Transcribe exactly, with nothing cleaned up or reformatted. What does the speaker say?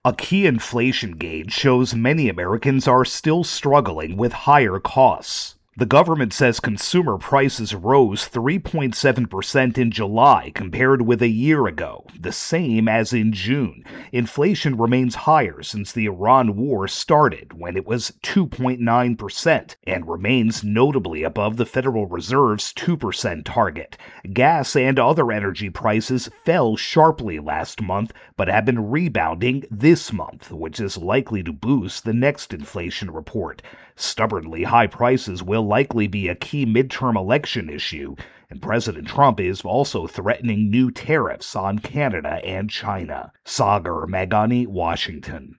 A key inflation gauge shows many Americans are still struggling with higher costs. The government says consumer prices rose three point seven percent in July compared with a year ago, the same as in June. Inflation remains higher since the Iran war started, when it was two point nine percent, and remains notably above the Federal Reserve's two percent target. Gas and other energy prices fell sharply last month, but have been rebounding this month, which is likely to boost the next inflation report. Stubbornly high prices will likely be a key midterm election issue, and President Trump is also threatening new tariffs on Canada and China. Sagar Meghani, Washington.